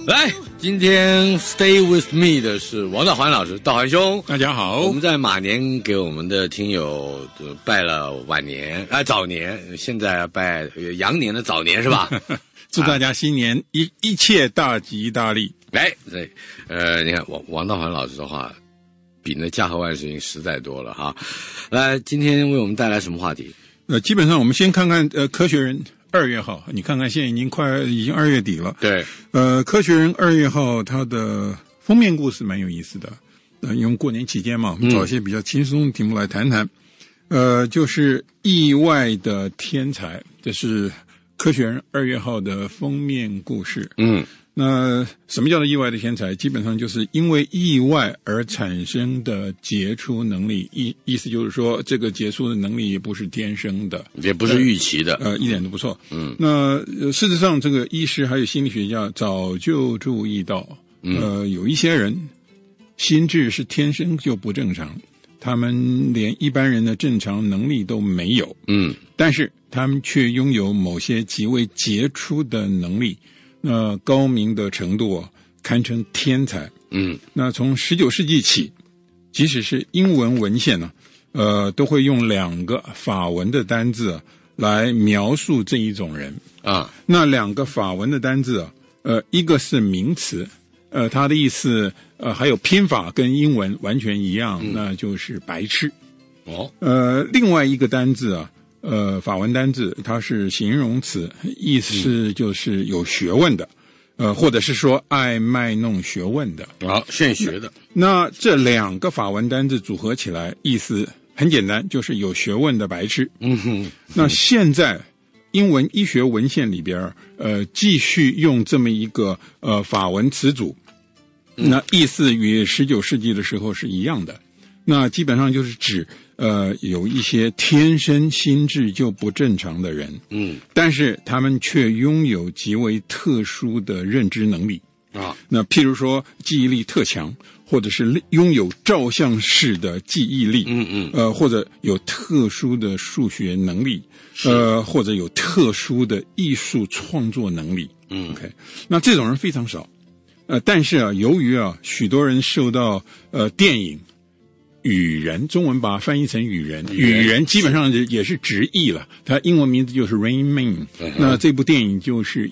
来，今天 stay with me 的是王道环老师，道环兄， 大家好。 我们在马年给我们的听友拜了晚年早年，现在拜羊年的早年是吧？ 祝大家新年一切大吉大利。 来，对，你看王道环老师的话，比那家和万事情实在多了哈。来，今天为我们带来什么话题？ 基本上我们先看看科学人2月号，你看看现在已经2月底了。 对， 科学人2月号它的封面故事蛮有意思的。因为过年期间嘛，我们找一些比较轻松的题目来谈谈。就是意外的天才，这是科学人2月号的封面故事。那什么叫做意外的天才？基本上就是因为意外而产生的杰出能力。意思就是说，这个杰出的能力也不是天生的， 也不是预期的， 一点都不错。那事实上，这个医师还有心理学家早就注意到，有一些人心智是天生就不正常，他们连一般人的正常能力都没有。但是他们却拥有某些极为杰出的能力。高明的程度堪称天才。那从19世纪起，即使是英文文献呢，都会用2个法文的单字来描述这一种人啊。那2个法文的单字一个是名词，它的意思还有拼法跟英文完全一样，那就是白痴。另外一个单字法文单字它是形容词，意思就是有学问的，或者是说爱卖弄学问的， 现学的。 那这2个法文单字组合起来，意思很简单，就是有学问的白痴。那现在英文医学文献里边，继续用这么一个法文词组，那意思与19世纪的时候是一样的。那基本上就是指有一些天生心智就不正常的人，但是他们却拥有极为特殊的认知能力啊。那譬如说记忆力特强，或者是拥有照相式的记忆力，或者有特殊的数学能力，或者有特殊的艺术创作能力。OK， 那这种人非常少。但是由于许多人受到电影雨人，中文把它翻译成雨人，雨人基本上也是直译了，它英文名字就是 Rain Man。那这部电影就是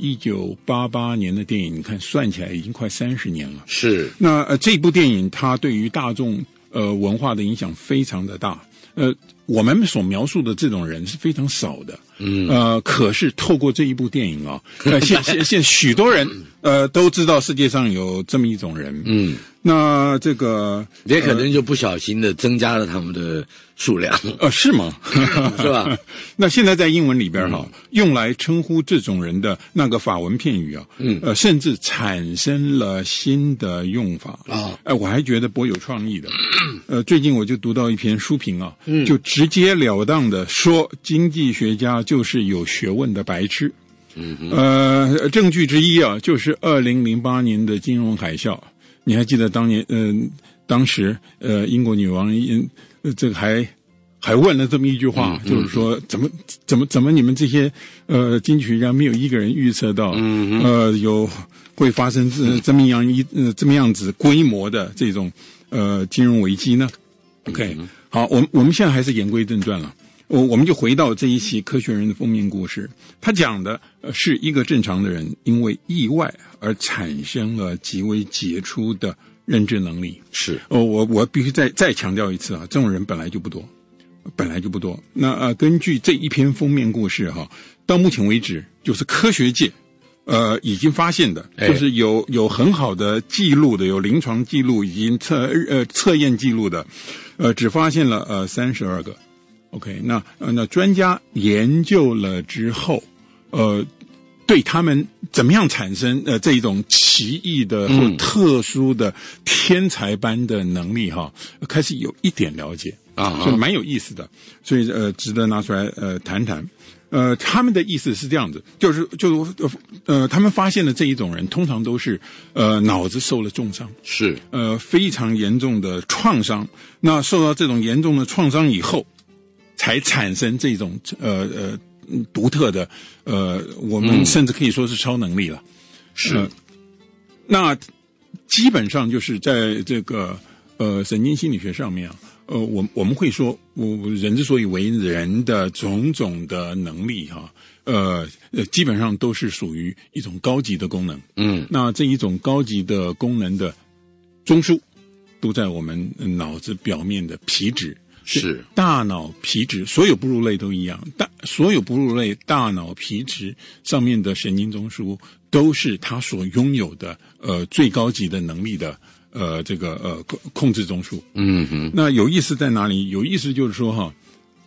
1988年的电影，你看算起来已经快30年了。是。那这部电影它对于大众文化的影响非常的大。我们所描述的这种人是非常少的。可是透过这一部电影现许多人都知道世界上有这么一种人。那这个也可能就不小心的增加了他们的数量。 是吗？是吧？那现在在英文里边用来称呼这种人的那个法文片语甚至产生了新的用法我还觉得颇有创意的。最近我就读到一篇书评就直截了当的说经济学家就是有学问的白痴。证据之一就是2008年的金融海啸。你还记得当时英国女王这个还问了这么一句话，就是说怎么你们这些经济学家没有一个人预测到有会发生这么样子规模的这种金融危机呢？ OK， 好，我们现在还是言归正传了。我们就回到这一期科学人的封面故事，他讲的是一个正常的人因为意外而产生了极为杰出的认知能力。是我必须再强调一次这种人本来就不多。那根据这一篇封面故事到目前为止，就是科学界已经发现的，就是有很好的记录的，有临床记录，已经测验记录的，只发现了32个。OK， 那专家研究了之后，对他们怎么样产生这种奇异的或特殊的天才般的能力开始有一点了解所以蛮有意思的，所以值得拿出来谈谈。他们的意思是这样子，就是他们发现的这一种人通常都是脑子受了重伤，是非常严重的创伤。那受到这种严重的创伤以后，才产生这种独特的我们甚至可以说是超能力了。是那基本上就是在这个神经心理学上面啊，我们会说，人之所以为人的种种的能力哈，基本上都是属于一种高级的功能。那这一种高级的功能的中枢都在我们脑子表面的皮质。 是大脑皮质，所有哺乳类都一样，所有哺乳类大脑皮质上面的神经中枢都是它所拥有的最高级的能力的这个控制中枢。那有意思在哪里？有意思就是说哈，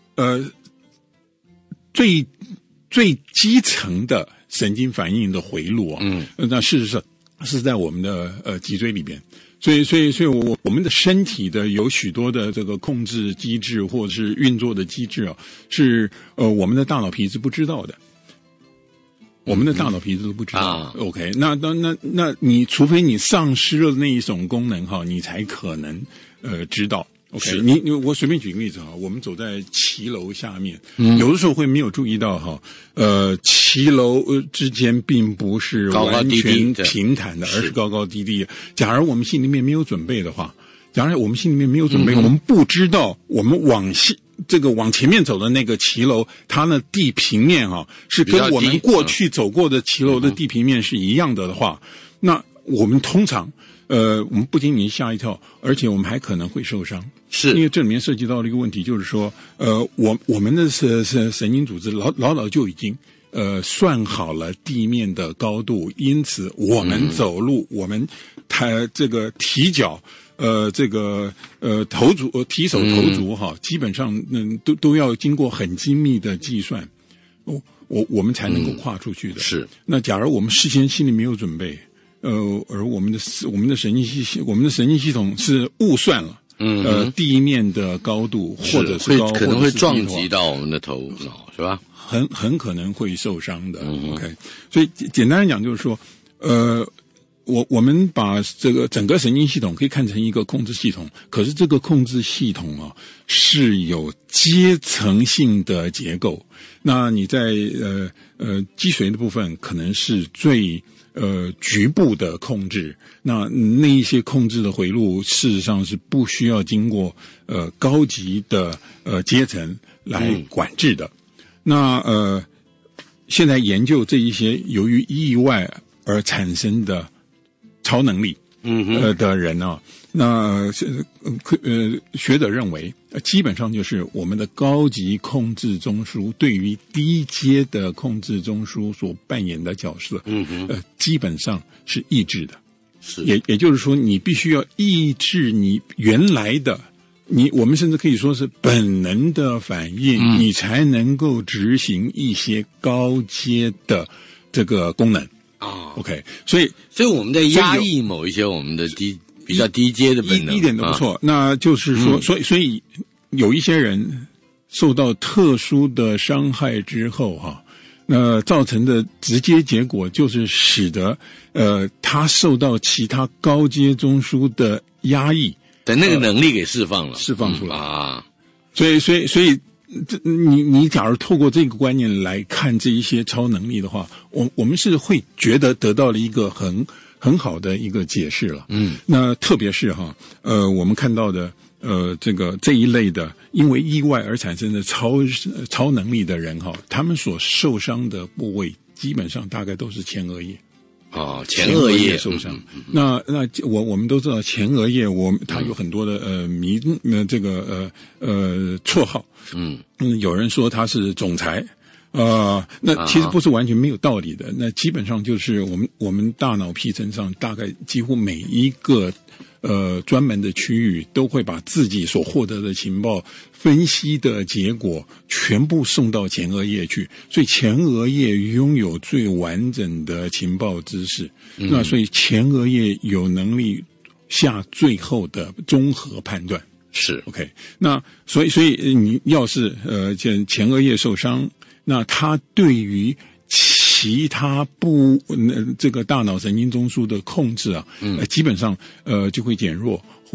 最基层的神经反应的回路啊，那事实上是在我们的脊椎里边。所以我们的身体的有许多的这个控制机制或者是运作的机制啊，是我们的大脑皮质不知道的，我们的大脑皮质都不知道。OK， 那你除非你丧失了那一种功能哈，你才可能知道。OK， 我随便举个例子哈，我们走在骑楼下面，有的时候会没有注意到哈，骑楼之间并不是完全平坦的，而是高高低低。假如我们心里面没有准备的话，我们不知道我们往前面走的那个骑楼，它的地平面哈是跟我们过去走过的骑楼的地平面是一样的话，那我们通常我们不仅仅吓一跳，而且我们还可能会受伤。是因为这里面涉及到了一个问题，就是说我们的神经组织老就已经算好了地面的高度，因此我们走路，我们这个提脚这个投足提手投足哈，基本上都要经过很精密的计算，我们才能够跨出去的。是那假如我们事先心里没有准备，而我们的神经系统是误算了。地面的高度或者是高， 可能会撞击到我们的头脑，是吧？ 很可能会受伤的。OK， 所以简单来讲就是说，我们把这个整个神经系统可以看成一个控制系统，可是这个控制系统啊是有阶层性的结构。那你在脊髓的部分可能是最局部的控制，那一些控制的回路事实上是不需要经过高级的阶层来管制的。那现在研究这一些由于意外而产生的超能力的人啊，那学者认为基本上就是我们的高级控制中枢对于低阶的控制中枢所扮演的角色，基本上是抑制的。是，也就是说，你必须要抑制你原来的，我们甚至可以说是本能的反应，你才能够执行一些高阶的这个功能。OK， 所以我们在压抑某一些我们的比较低阶的本能， 一点都不错。那就是说，所以有一些人受到特殊的伤害之后哈，那造成的直接结果就是使得他受到其他高阶中枢的压抑， 等那个能力给释放出来啊。所以你假如透过这个观念来看这一些超能力的话，我们是会觉得得到了一个很好的一个解释了。那特别是哈，我们看到的这一类的因为意外而产生的超能力的人哈，他们所受伤的部位基本上大概都是前额叶。 前额叶受伤。那我们都知道前额叶，它有很多的这个绰号。有人说它是总裁。那其实不是完全没有道理的。那基本上就是我们大脑皮层上大概几乎每一个专门的区域都会把自己所获得的情报分析的结果全部送到前额叶去，所以前额叶拥有最完整的情报知识。那所以前额叶有能力下最后的综合判断。 是 OK。那所以你要是前额叶受伤，那它对于其他这个大脑神经中枢的控制啊，基本上就会减弱，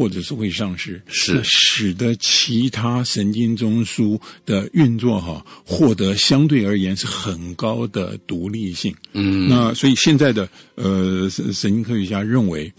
或者是会丧失， 是使得其他神经中枢的运作获得相对而言是很高的独立性。那所以现在的神经科学家认为，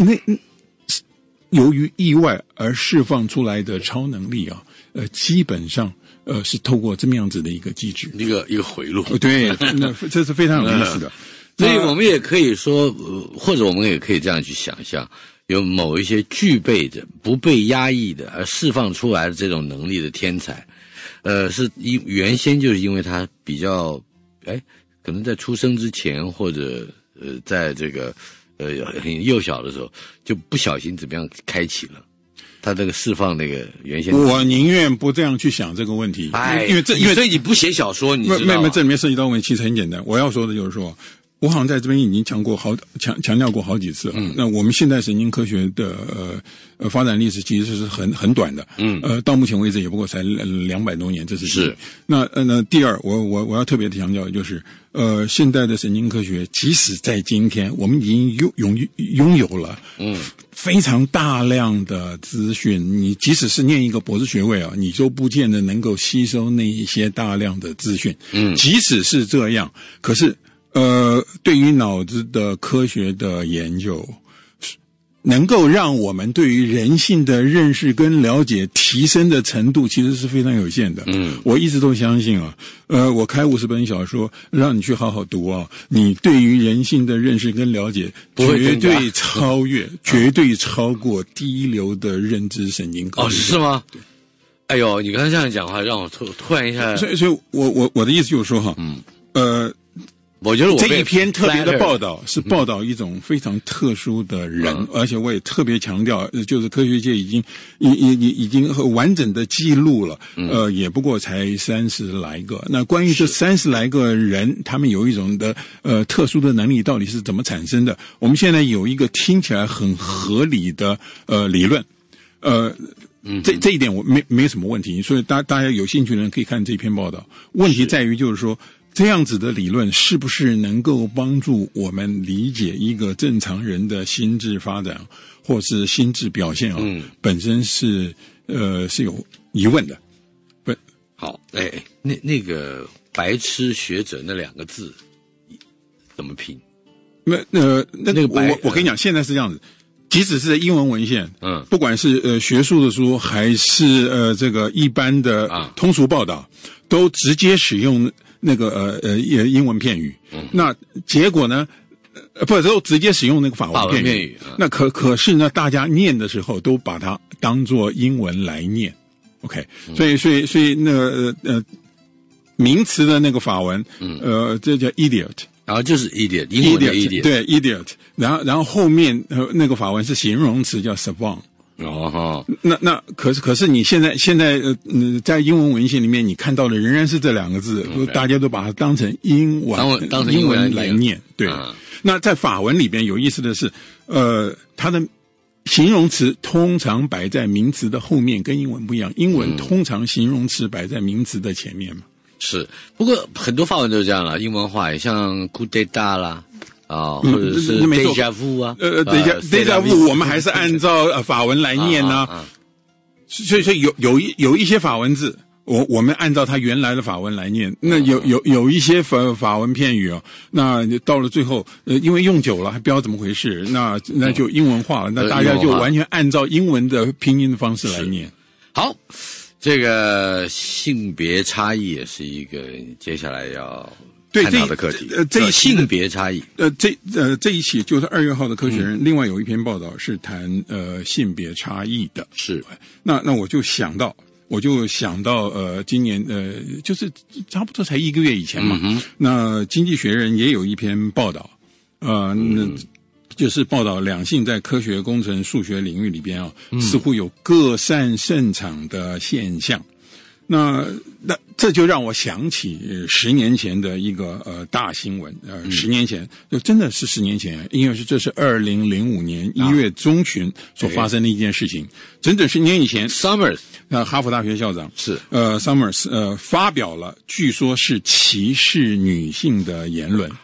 由于意外而释放出来的超能力基本上是透过这么样子的一个机制， 一个回路。 对，那这是非常有意思的。 所以我们也可以说，或者我们也可以这样去想象，有某一些具备着不被压抑的而释放出来的这种能力的天才，是原先就是因为他比较，可能在出生之前或者在这个很幼小的时候就不小心怎么样开启了他这个释放那个原先。 我宁愿不这样去想这个问题，因为所以你不写小说，你知道吗？ 这里面涉及到问题其实很简单，我要说的就是说。我好像在这边已经强调过好几次了。那我们现代神经科学的发展历史其实是很短的。到目前为止也不过才200多年，这是第一。那第二，我要特别的强调就是，现代的神经科学，即使在今天，我们已经拥有了非常大量的资讯。你即使是念一个博士学位你就不见得能够吸收那一些大量的资讯。即使是这样，可是。对于脑子的科学的研究，能够让我们对于人性的认识跟了解提升的程度，其实是非常有限的。我一直都相信我开50本小说，让你去好好读你对于人性的认识跟了解，绝对绝对超过第一流的认知神经科学。 是吗？哎呦，你刚才这样讲话，让我突然一下。 所以我的意思就是说我觉得这一篇特别的报道是报道一种非常特殊的人，而且我也特别强调，就是科学界已经完整的记录了，也不过才30来个。那关于这30来个人，他们有一种的特殊的能力到底是怎么产生的？我们现在有一个听起来很合理的理论，这一点我没什么问题，所以大家有兴趣的人可以看这篇报道。问题在于就是说。这样子的理论是不是能够帮助我们理解一个正常人的心智发展或是心智表现本身是有疑问的。 好，那个白痴学者那2个字怎么拼？ 我跟你讲，现在是这样子，即使是在英文文献，不管是学术的书还是这个一般的通俗报道，都直接使用那个英文片语。那结果呢？都直接使用那个法文片语。那可是呢，大家念的时候都把它当作英文来念。OK， 所以那个名词的那个法文，这叫 idiot。 然后就是 idiot， 英文的 idiot， 对 idiot， 然后后面那个法文是形容词叫 savant。那可是你现在在英文文献里面你看到的仍然是这2个字，大家都把它当成英文来念。对，那在法文里边有意思的是，它的形容词通常摆在名词的后面，跟英文不一样。英文通常形容词摆在名词的前面嘛。 是，不过很多法文都是这样了，英文化也像 coup d'état 啦。或者是 déjà vu 啊 ，déjà vu 我们还是按照法文来念啊。所以有一些法文字，我们按照它原来的法文来念。那有一些法文片语那到了最后，因为用久了还不知道怎么回事，那就英文化了。那大家就完全按照英文的拼音的方式来念。 好，这个性别差异也是一个接下来要。 对探讨的课题， 这性别差异， 这一期就是2月号的《科学人》，另外有一篇报道是谈性别差异的。 是， 那我就想到今年就是差不多才1个月以前嘛，那《经济学人》也有一篇报道，那就是报道两性在科学、工程、数学领域里边似乎有各擅胜场的现象。那这就让我想起10年前的一个大新闻，10年前就真的是10年前，因为这是2005年1月中旬所发生的一件事情，整整10年以前 ，Summers 哈佛大学校长是 Summers 发表了据说是歧视女性的言论。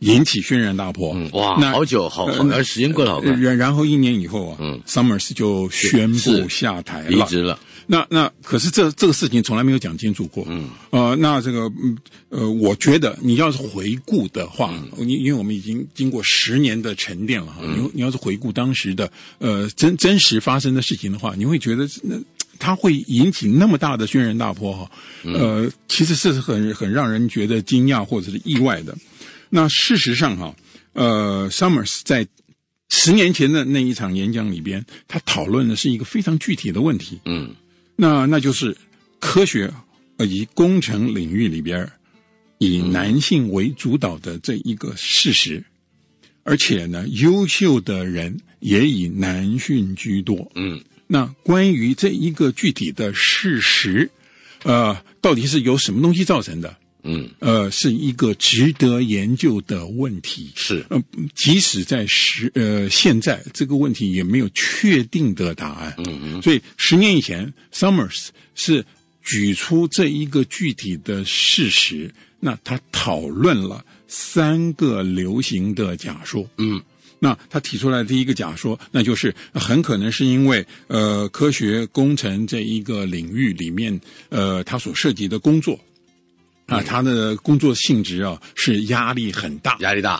引起轩然大波。 哇，好久，时间过得好快。 然后1年以后Summers 就宣布下台了， 离职了。 那可是这个事情从来没有讲清楚过。那这个我觉得你要是回顾的话，因为我们已经经过10年的沉淀了哈，你要是回顾当时的真实发生的事情的话，你会觉得它会引起那么大的轩然大波哈。其实是很让人觉得惊讶或者是意外的。那事实上哈，Summers 在10年前的那一场演讲里边，他讨论的是一个非常具体的问题。那就是科学以及工程领域里边以男性为主导的这一个事实，而且呢，优秀的人也以男性居多。那关于这一个具体的事实，到底是由什么东西造成的？是一个值得研究的问题。是，即使在现在这个问题也没有确定的答案。所以10年以前 ，Summers 是举出这一个具体的事实，那他讨论了3个流行的假说。那他提出来的第一个假说，那就是很可能是因为科学工程这一个领域里面他所涉及的工作。他的工作性质是压力很大，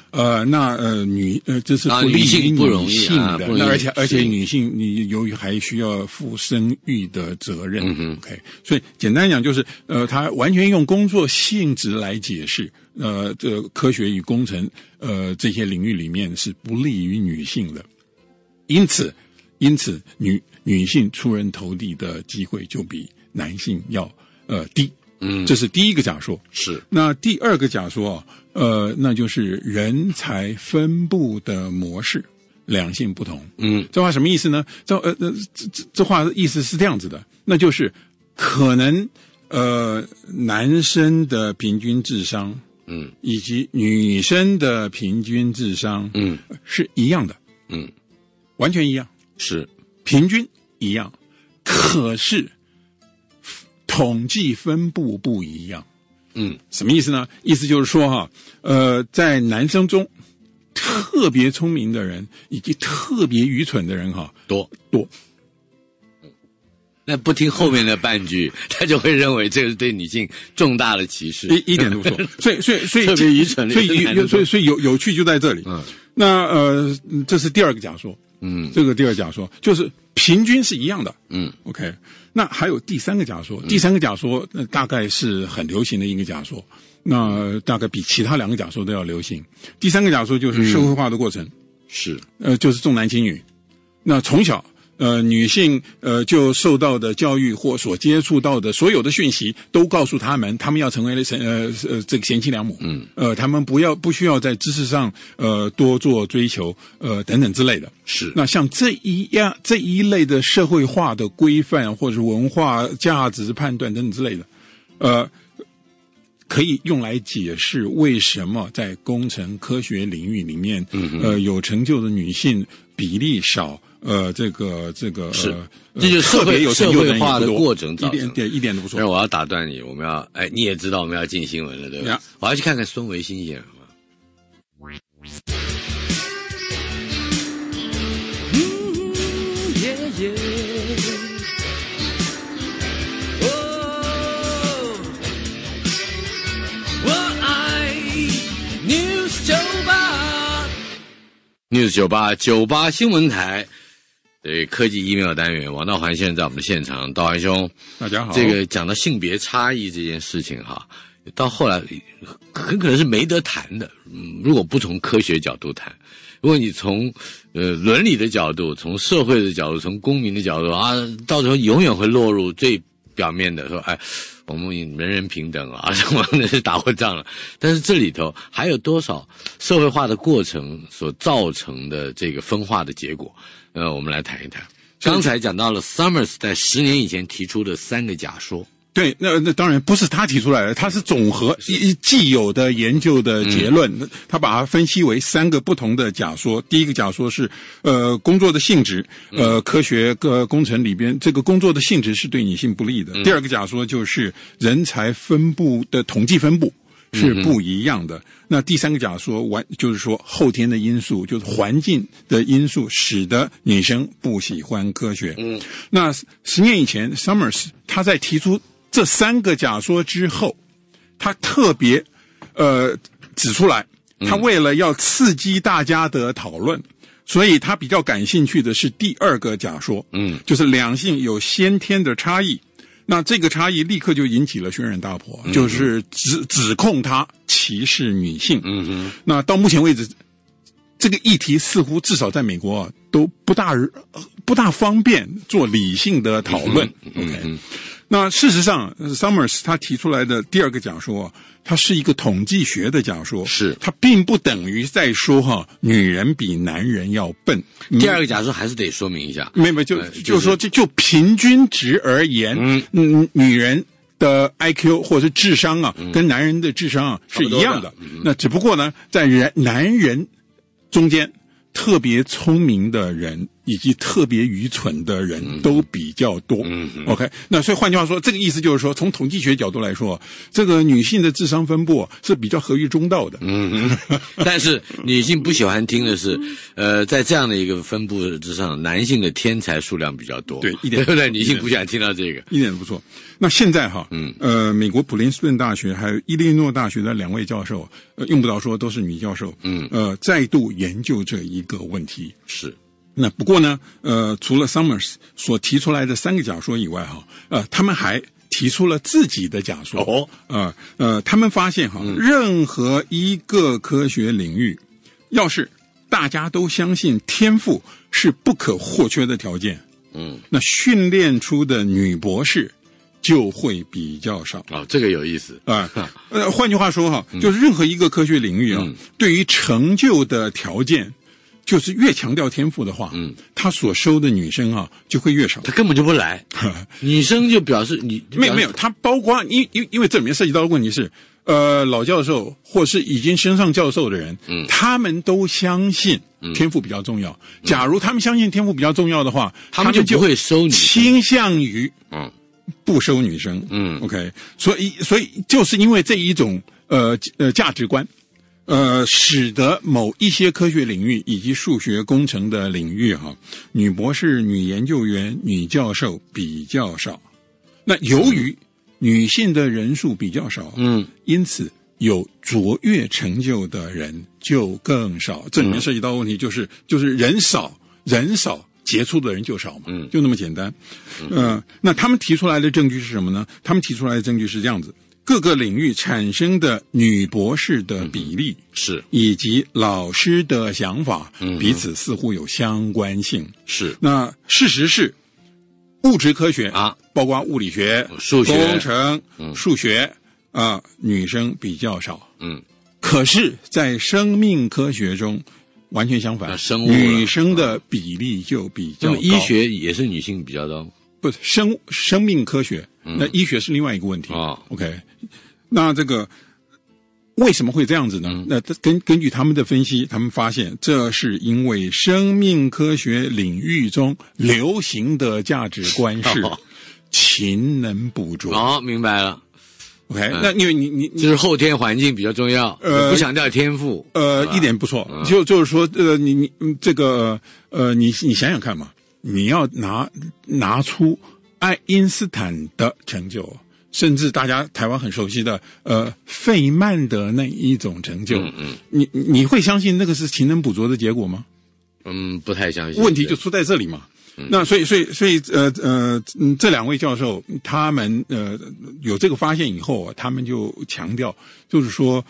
这是不利于女性的，那而且女性你由于还需要负生育的责任。OK， 所以简单讲就是他完全用工作性质来解释这科学与工程这些领域里面是不利于女性的，因此女性出人头地的机会就比男性要低。这是第一个假说。是。那第二个假说那就是人才分布的模式两性不同。这话什么意思呢？这话的意思是这样子的，那就是可能男生的平均智商以及女生的平均智商是一样的。完全一样。是。平均一样，可是统计分布不一样。什么意思呢？意思就是说在男生中特别聪明的人以及特别愚蠢的人多。 那不听后面的半句，他就会认为这是对女性重大的歧视。 一点都不错。所以特别愚蠢的人， 所以有趣就在这里。那这是第二个假说。这个第二假说就是平均是一样的。OK。那还有第三个假说，第三个假说大概是很流行的一个假说，那大概比其他2个假说都要流行。第三个假说就是社会化的过程。是。就是重男轻女。那从小女性就受到的教育或所接触到的所有的讯息都告诉他们要成为这个贤妻良母。他们不需要在知识上多做追求等等之类的。是。那像这一类的社会化的规范或者文化价值判断等等之类的可以用来解释为什么在工程科学领域里面有成就的女性比例少。这个是， 这就是社会化的过程造成一点都不错。 但是我要打断你，我们要你也知道我们要进新闻了，对吧？我要去看看孙维新先生。News 98新闻台。对，科技 email 单元，王道环先生在我们的现场。道环兄， 大家好。 这个讲到性别差异这件事情到后来很可能是没得谈的。如果不从科学角度谈，如果你从伦理的角度、从社会的角度、从公民的角度到时候永远会落入最表面的说，我们人人平等什么那是打过仗了。但是这里头还有多少社会化的过程所造成的这个分化的结果？我们来谈一谈。刚才讲到了 Summers 在10年以前提出的3个假说。 对，那当然不是他提出来的，他是总和既有的研究的结论，他把它分析为3个不同的假说。第一个假说是工作的性质，科学工程里边这个工作的性质是对女性不利的。第二个假说就是人才分布的统计分布是不一样的。那第三个假说就是说后天的因素，就是环境的因素，使得女生不喜欢科学。那10年以前 Summers 他在提出这3个假说之后，他特别指出来，他为了要刺激大家的讨论，所以他比较感兴趣的是第2个假说，就是两性有先天的差异。那这个差异立刻就引起了轩然大波，就是指控他歧视女性。那到目前为止，这个议题似乎至少在美国都不大方便做理性的讨论。OK。那事实上 Summers 他提出来的第2个假说，它是一个统计学的假说， 是它并不等于在说女人比男人要笨。 第2个假说还是得说明一下， 没有就是说就平均值而言，女人的 IQ 或者是智商跟男人的智商是一样的。那只不过呢，在男人中间，特别聪明的人以及特别愚蠢的人都比较多。OK， 那所以换句话说，这个意思就是说，从统计学角度来说，这个女性的智商分布是比较合于中道的。 但是女性不喜欢听的是，在这样的一个分布之上，男性的天才数量比较多。 对， 对不对？女性不喜欢听到这个， 一点都不错。那现在美国普林斯顿大学还有伊利诺大学的2位教授，用不着说都是女教授，再度研究这一个问题。 是。 那不过呢，除了 Summers 所提出来的3个假说以外他们还提出了自己的假说。他们发现任何一个科学领域，要是大家都相信天赋是不可或缺的条件，那训练出的女博士就会比较少。 这个有意思换句话说就是任何一个科学领域对于成就的条件，就是越强调天赋的话，他所收的女生就会越少。 他根本就不来，女生就表示没有，他包括因为这里面涉及到的问题是，老教授或是已经升上教授的人，他们都相信天赋比较重要。假如他们相信天赋比较重要的话， 他们就不会收女生， 倾向于不收女生。OK， 所以就是因为这一种价值观。使得某一些科学领域以及数学工程的领域女博士、女研究员、女教授比较少。那由于女性的人数比较少，因此有卓越成就的人就更少。这里面涉及到问题就是人少杰出的人就少嘛，就那么简单。那他们提出来的证据是什么呢？他们提出来的证据是这样子。各个领域产生的女博士的比例是， 以及老师的想法彼此似乎有相关性。 是， 那事实是，物质科学包括物理学、 数学、 工程、数学女生比较少。可是，在生命科学中完全相反，女生的比例就比较高。 那么医学也是女性比较高。 不，生命科学，那医学是另外一个问题。OK， 那这个为什么会这样子呢？那根据他们的分析，他们发现这是因为生命科学领域中流行的价值观是勤能补拙。 明白了。 OK， 那因为你就是后天环境比较重要，不强调天赋。 一点不错，就是说你这个你想想看嘛。你要拿出爱因斯坦的成就，甚至大家台湾很熟悉的费曼的那一种成就，你会相信那个是勤能补拙的结果吗？ 不太相信。 问题就出在这里嘛。那所以这2位教授他们有这个发现以后他们就强调，就是说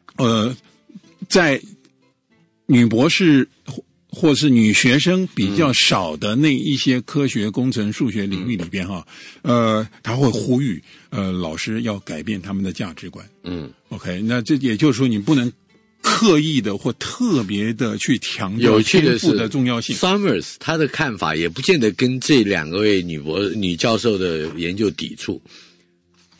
在女博士或是女学生比较少的那一些科学、工程、数学领域里边他会呼吁老师要改变他们的价值观。OK， 那这也就是说你不能刻意的或特别的去强调天赋的重要性。 Summers 他的看法也不见得跟这2位女教授的研究抵触。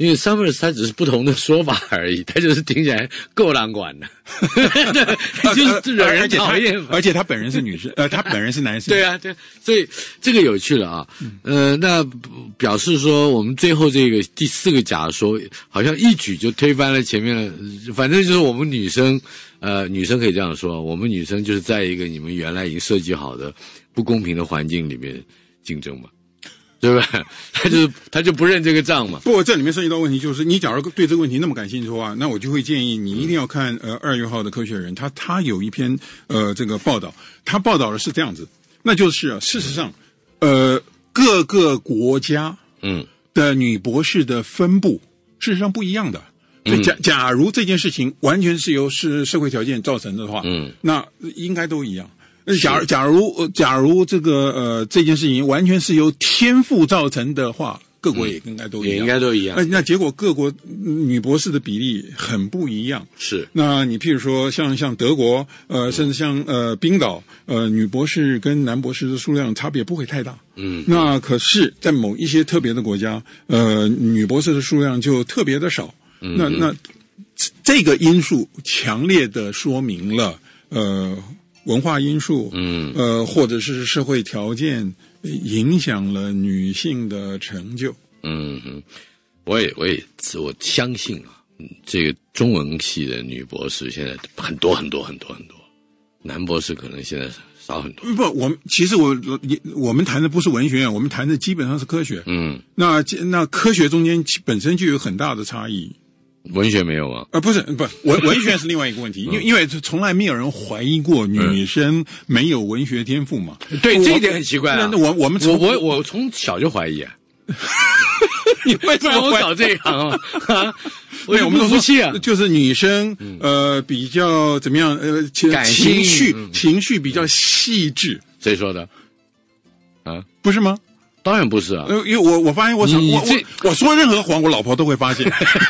因为 Summers 它只是不同的说法而已，它就是听起来够狼管的，就是惹人讨厌。 而且他本人是女生，他本人是男生。 对啊，对，所以这个有趣了啊。那表示说我们最后这个第4个假说，好像一举就推翻了前面的，反正就是我们女生可以这样说，我们女生就是在一个你们原来已经设计好的不公平的环境里面竞争嘛。对吧？他就不认这个账嘛。 不过这里面涉及到问题，就是你假如对这个问题那么感兴趣的话，那我就会建议你一定要看2月号的《科学人》，他有一篇这个报道，他报道的是这样子，那就是事实上各个国家的女博士的分布事实上不一样的。假如这件事情完全是由社会条件造成的话，那应该都一样。假如这个这件事情完全是由天赋造成的话，各国也应该都一样， 也应该都一样。 那结果各国女博士的比例很不一样。 是， 那你譬如说像德国，甚至像冰岛，女博士跟男博士的数量差别不会太大。那可是，在某一些特别的国家，女博士的数量就特别的少。那这个因素强烈的说明了文化因素，或者是社会条件影响了女性的成就。 我相信啊，这个中文系的女博士现在很多，男博士可能现在少很多。 不，其实我们谈的不是文学院，我们谈的基本上是科学。那科学中间本身就有很大的差异。 文学没有吗？ 不是，文学是另外一个问题，因为从来没有人怀疑过女生没有文学天赋嘛。 对，这一点很奇怪啊。 那我从小就怀疑啊。 你为什么我搞这一行啊？ 我们不服气啊。 就是女生比较怎么样？情绪比较细致。 谁说的？啊， 不是吗？ 当然不是啊， 因为我发现我说任何谎，我老婆都会发现。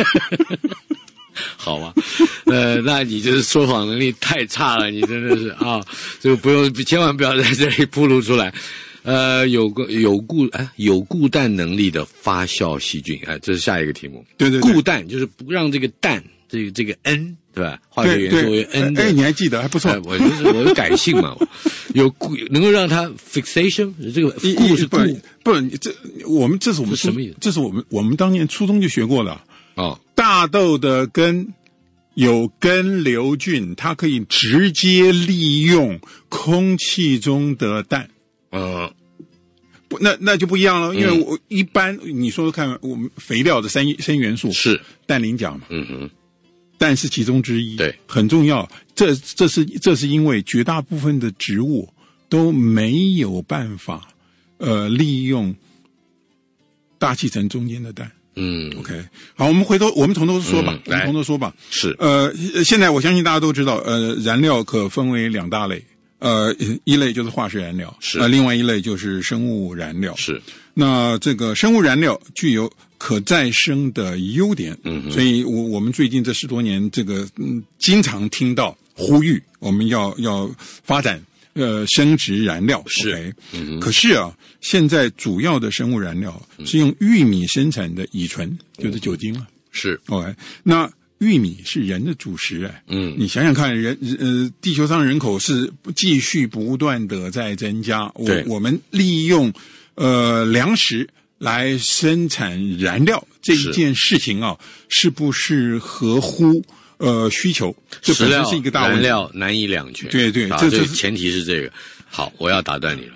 好吧，那你就是说谎能力太差了，你真的是啊，这个千万不要在这里暴露出来。有固氮能力的发酵细菌，这是下一个题目。 对， 固氮就是不让这个氮这个 N 对吧？化学元素为 N 的。 你还记得还不错。 我的感性嘛，能够让它 fixation 这个固是固不，这是我们什么意思？ 这是我们当年初中就学过的。 哦， 大豆的根有根瘤菌，它可以直接利用空气中的氮。那就不一样了，因为一般你说说看，我们肥料的三元素是氮磷钾嘛，氮是其中之一， 对， 很重要。这是因为绝大部分的植物都没有办法利用大气层中间的氮。OK， 好，我们从头说吧，从头说吧。 是， 现在我相信大家都知道，燃料可分为2大类。一类就是化学燃料， 是另外一类就是生物燃料， 是。 那这个生物燃料具有可再生的优点，所以我们最近这10多年，这个经常听到呼吁我们要发展生质燃料， 是。 可是啊，现在主要的生物燃料是用玉米生产的乙醇，就是酒精了， 是。 OK， 那玉米是人的主食，你想想看，地球上人口是继续不断的在增加，我们利用粮食来生产燃料这一件事情啊，是不是合乎需求？这本身是一个大问题。 燃料难以两全。 对， 这前提是这个。好，我要打断你了。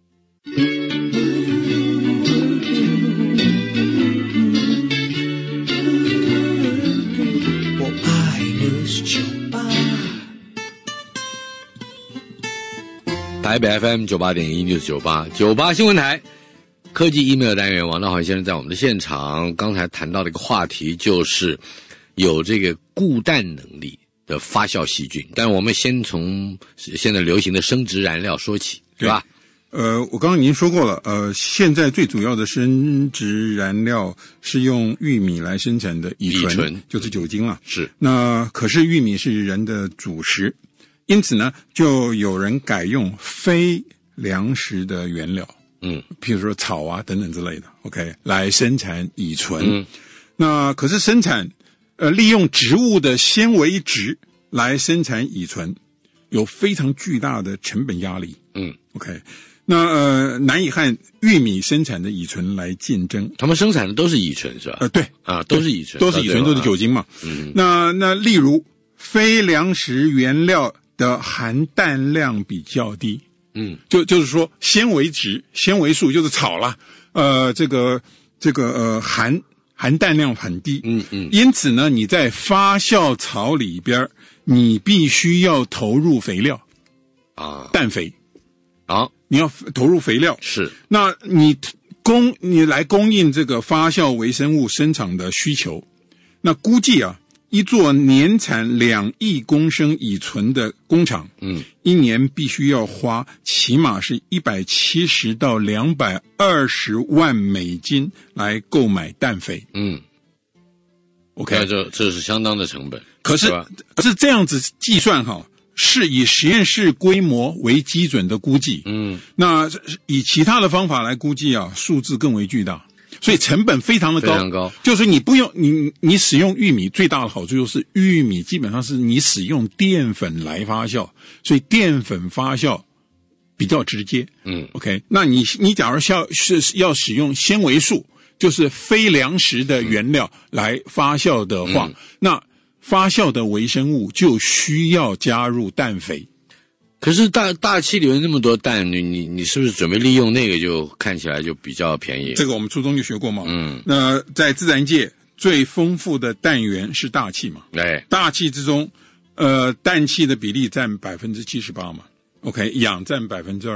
台北 FM 98.1 News98新闻台科技 email 单元，王道华先生在我们的现场。刚才谈到的一个话题就是有这个固氮能力的发酵细菌，但我们先从现在流行的生质燃料说起，对吧？ 我刚刚已经说过了，现在最主要的生质燃料是用玉米来生产的乙醇，就是酒精了。 是。那可是玉米是人的主食，因此呢，就有人改用非粮食的原料，譬如说草啊等等之类的 ，OK， 来生产乙醇。 那可是生产利用植物的纤维质来生产乙醇，有非常巨大的成本压力。OK， 那难以和玉米生产的乙醇来竞争。 他们生产的都是乙醇是吧？ 对啊，都是乙醇， 都是乙醇，都是酒精嘛。那例如非粮食原料的含氮量比较低。就是说纤维质、纤维素就是草啦，含氮量很低。因此呢，你在发酵槽里边，你必须要投入肥料啊，氮肥啊，你要投入肥料。是，那你来供应这个发酵微生物生产的需求，那估计啊。一座年产2亿公升乙醇的工厂，一年必须要花起码是170到220万美金来购买氮肥。OK， 这是相当的成本。 可是这样子计算哈，是以实验室规模为基准的估计。那以其他的方法来估计啊，数字更为巨大。所以成本非常的高，非常高。就是你不用你使用玉米最大的好处就是玉米基本上是你使用淀粉来发酵，所以淀粉发酵比较直接。OK， 那你假如要使用纤维素，就是非粮食的原料来发酵的话，那发酵的微生物就需要加入氮肥。 可是大气里面那么多氮，你是不是准备利用那个就看起来就比较便宜？ 这个我们初中就学过嘛。那在自然界最丰富的氮源是大气嘛。大气之中，氮气的比例占78%嘛。OK， 氧占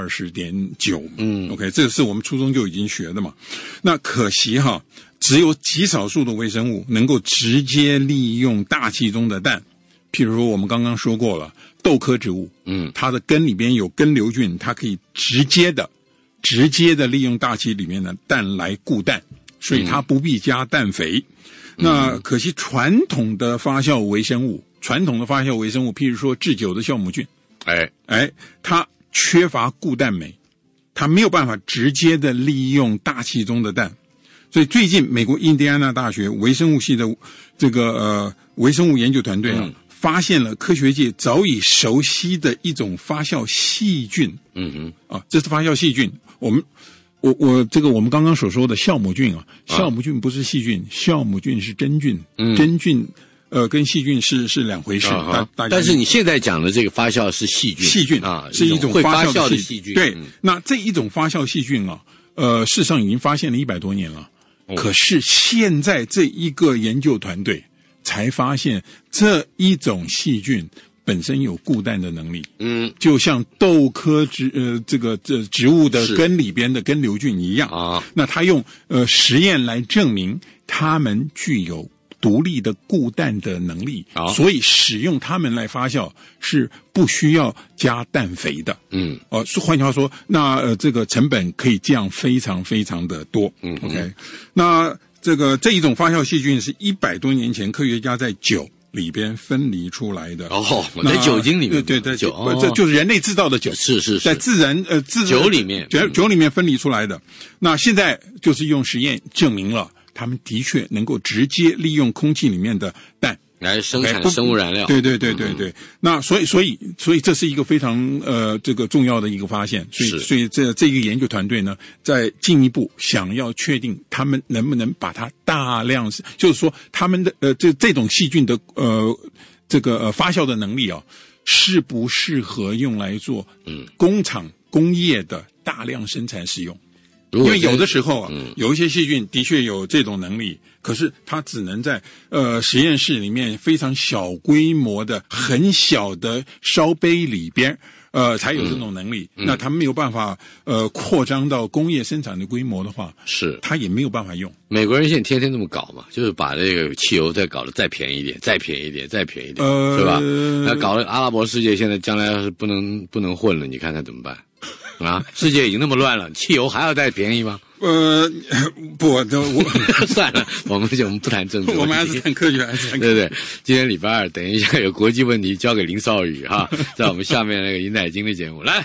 20.9%。OK， 这个是我们初中就已经学的嘛。那可惜哈，只有极少数的微生物能够直接利用大气中的氮。譬如说我们刚刚说过了，豆科植物，它的根里边有根瘤菌，它可以直接的利用大气里面的氮来固氮，所以它不必加氮肥。那可惜传统的发酵微生物，譬如说制酒的酵母菌，它缺乏固氮酶，它没有办法直接的利用大气中的氮。所以最近美国印第安纳大学微生物系的这个微生物研究团队发现了科学界早已熟悉的一种发酵细菌。这是发酵细菌。我们刚刚所说的酵母菌啊，酵母菌不是细菌，酵母菌是真菌。真菌跟细菌是两回事。 但是你现在讲的这个发酵是细菌啊， 是一种会发酵的细菌。 对，那这一种发酵细菌啊，事实上已经发现了100多年了。可是现在这一个研究团队才发现这一种细菌本身有固氮的能力。就像豆科植物的根里边的根瘤菌一样啊。那他用实验来证明它们具有独立的固氮的能力，所以使用它们来发酵是不需要加氮肥的。换句话说，那这个成本可以降非常非常的多。OK， 那这一种发酵细菌是100多年前科学家在酒里边分离出来的。 在酒精里面。 对，酒，这就是人类制造的酒。是，在自然酒里面分离出来的。那现在就是用实验证明了。他们的确能够直接利用空气里面的氮来生产生物燃料。 对。那所以这是一个非常这个重要的一个发现。所以这个研究团队呢，在进一步想要确定他们能不能把它大量，就是说他们的这种细菌的发酵的能力啊，适不适合用来做工厂工业的大量生产使用。因为有的时候啊，有一些细菌的确有这种能力，可是它只能在实验室里面非常小规模的很小的烧杯里边才有这种能力。那它没有办法扩张到工业生产的规模的话，它也没有办法用。 美国人现在天天这么搞嘛，就是把这个汽油再搞得再便宜一点，再便宜一点，再便宜一点，是吧？那搞得阿拉伯世界现在将来要是不能混了，你看看怎么办？世界已经那么乱了，汽油还要再便宜吗？算了，我们不谈政治， 我们还是谈科学， 对。今天礼拜2，等一下有国际问题交给林少宇哈，在我们下面那个尹乃菁的节目来。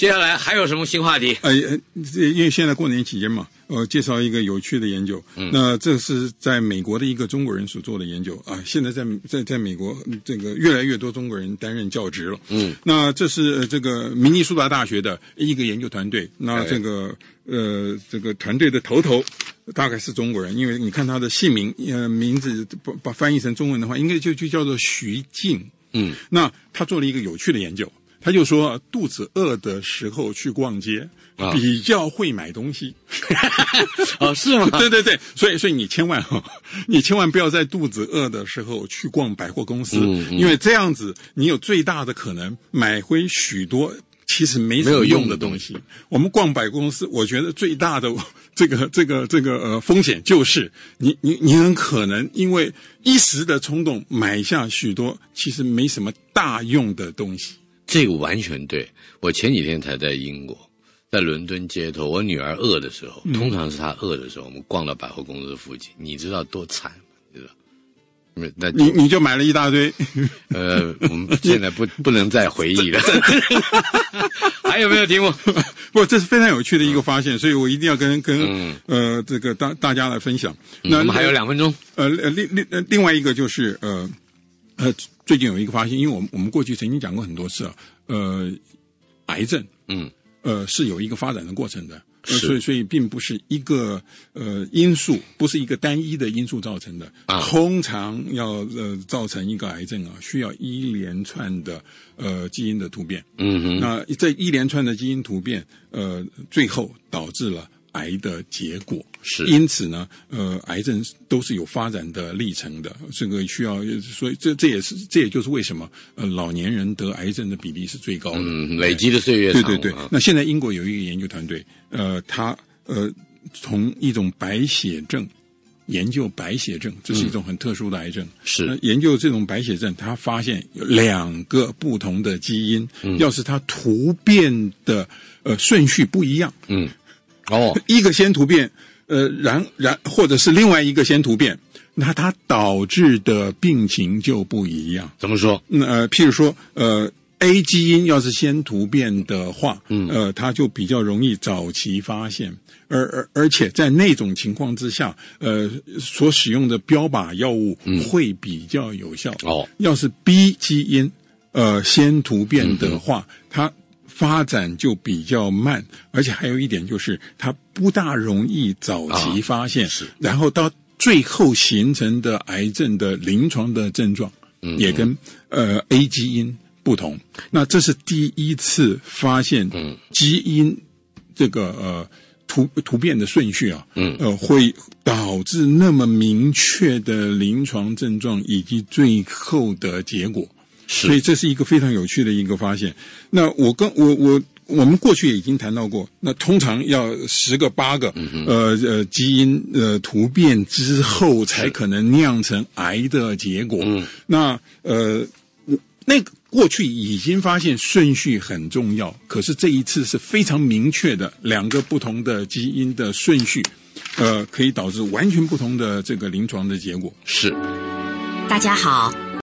接下来还有什么新话题？ 因为现在过年期间嘛，介绍一个有趣的研究。那这是在美国的一个中国人所做的研究啊。现在在美国，这个越来越多中国人担任教职了。那这是这个明尼苏达大学的一个研究团队。那这个团队的头大概是中国人，因为你看他的姓名，名字把翻译成中文的话，应该就叫做徐静。那他做了一个有趣的研究。他就说，肚子饿的时候去逛街，比较会买东西。 是吗？ 对，所以你千万不要在肚子饿的时候去逛百货公司，因为这样子你有最大的可能买回许多其实没什么用的东西。我们逛百货公司，我觉得最大的这个风险就是你很可能因为一时的冲动买下许多其实没什么大用的东西。 这个完全对。我前几天才在英国，在伦敦街头，我女儿饿的时候，通常是她饿的时候，我们逛到百货公司附近，你知道多惨吗？你知道？ 你就买了一大堆。 我们现在不能再回忆了。还有没有题目？ 不，这是非常有趣的一个发现，所以我一定要跟这个大家来分享。那我们还有2分钟。 另外一个就是最近有一个发现，因为我们过去曾经讲过很多次癌症是有一个发展的过程的。所以并不是一个因素，不是一个单一的因素造成的。通常要造成一个癌症需要一连串的基因的突变。那这一连串的基因突变最后导致了癌的结果。 是， 因此呢癌症都是有发展的历程的，这个需要，所以这也就是为什么老年人得癌症的比例是最高的。 累积的岁月长。 对。那现在英国有一个研究团队，他从一种白血症研究白血症，这是一种很特殊的癌症。 是， 研究这种白血症，他发现有2个不同的基因，要是它突变的顺序不一样。一个先突变，或者是另外一个先突变，那它导致的病情就不一样。 怎么说？ 譬如说A 基因要是先突变的话，它就比较容易早期发现，而且在那种情况之下，所使用的标靶药物会比较有效。要是 B 基因先突变的话，它发展就比较慢，而且还有一点就是它不大容易早期发现，然后到最后形成的癌症的临床的症状也跟A 基因不同。那这是第一次发现基因这个突变的顺序会导致那么明确的临床症状以及最后的结果。所以这是一个非常有趣的一个发现。那我们过去也已经谈到过，那通常要10个8个基因突变之后才可能酿成癌的结果。那那个过去已经发现顺序很重要，可是这一次是非常明确的2个不同的基因的顺序可以导致完全不同的这个临床的结果。 是。 大家好，